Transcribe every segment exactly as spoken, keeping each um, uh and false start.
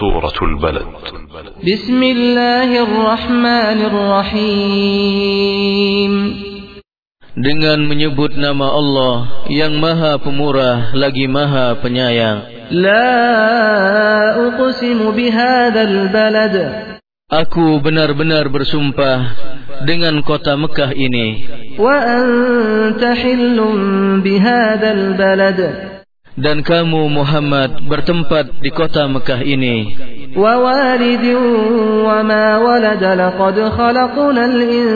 Suratul Balad. Bismillahirrahmanirrahim. Dengan menyebut nama Allah yang Maha Pemurah lagi Maha Penyayang. La uqsimu bihadzal balad. Aku benar-benar bersumpah dengan kota Mekah ini. Wa anta hillun bihadzal balad. Dan kamu Muhammad bertempat di kota Mekah ini. Wa walidin wa ma walad, laqad khalaqnal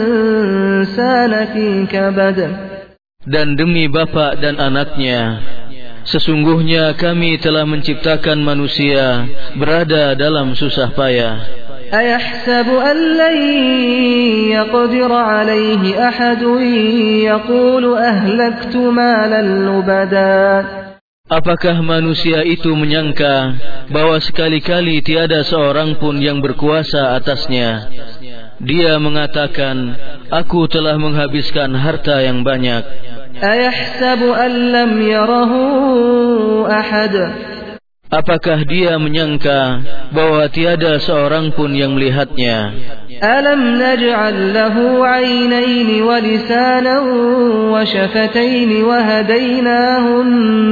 insana fi kabad. Dan demi bapa dan anaknya, sesungguhnya kami telah menciptakan manusia berada dalam susah payah. Ayahsabu an lan yaqdir alayhi ahadun yaqulu ahlaktu malan lubada. Apakah manusia itu menyangka bahwa sekali-kali tiada seorang pun yang berkuasa atasnya? Dia mengatakan, aku telah menghabiskan harta yang banyak. Ayahsabu an lam yarahu ahad. Apakah dia menyangka bahwa tiada seorang pun yang melihatnya? Alam naj'al lahu 'aynayn wa lisanan wa shafatayn wa hadaynahun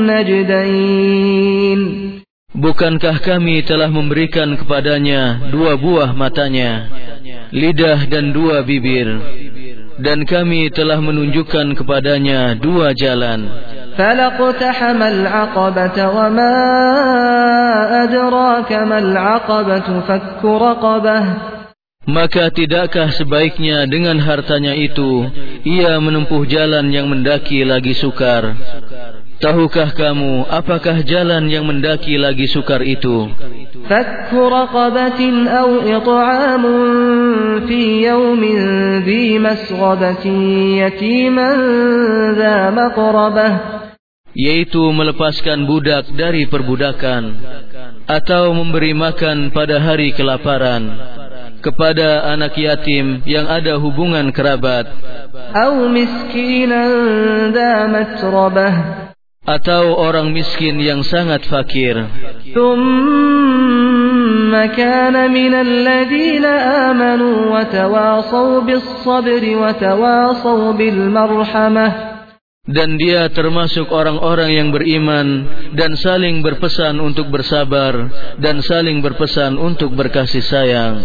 najdain. Bukankah kami telah memberikan kepadanya dua buah matanya, lidah dan dua bibir, dan kami telah menunjukkan kepadanya dua jalan. فَلَقْتَحَمَ الْعَقَبَةَ وَمَا أَدْرَاكَ مَا الْعَقَبَةُ فَكُّ رَقَبَةٍ. Maka tidakkah sebaiknya dengan hartanya itu ia menempuh jalan yang mendaki lagi sukar? Tahukah kamu apakah jalan yang mendaki lagi sukar itu? فَكُّ رَقَبَةٍ أَوْ إِطْعَامٌ فِي يَوْمٍ ذِي مَسْغَبَةٍ يَتِيمًا ذَا مَقْرَبَةٍ. Yaitu melepaskan budak dari perbudakan, atau memberi makan pada hari kelaparan kepada anak yatim yang ada hubungan kerabat, أَوْ مِسْكِينًا ذَا مَتْرَبَةٍ. atau orang miskin yang sangat fakir. ثُمَّ كَانَ مِنَ الَّذِينَ آمَنُوا وَتَوَاصَوْا بِالصَّبْرِ وَتَوَاصَوْا بِالْمَرْحَمَةِ. Dan dia termasuk orang-orang yang beriman dan saling berpesan untuk bersabar dan saling berpesan untuk berkasih sayang.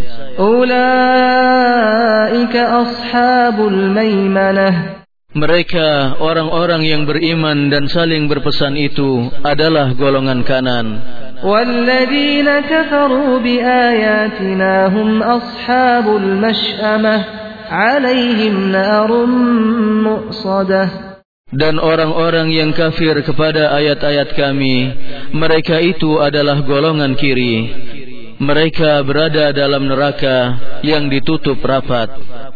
Ulaika ashabul maimanah. Mereka orang-orang yang beriman dan saling berpesan itu adalah golongan kanan. Walladzina kafaru biayatina hum ashabul mash'amah 'alaihim narun mu'sadah. Dan orang-orang yang kafir kepada ayat-ayat kami, mereka itu adalah golongan kiri. Mereka berada dalam neraka yang ditutup rapat.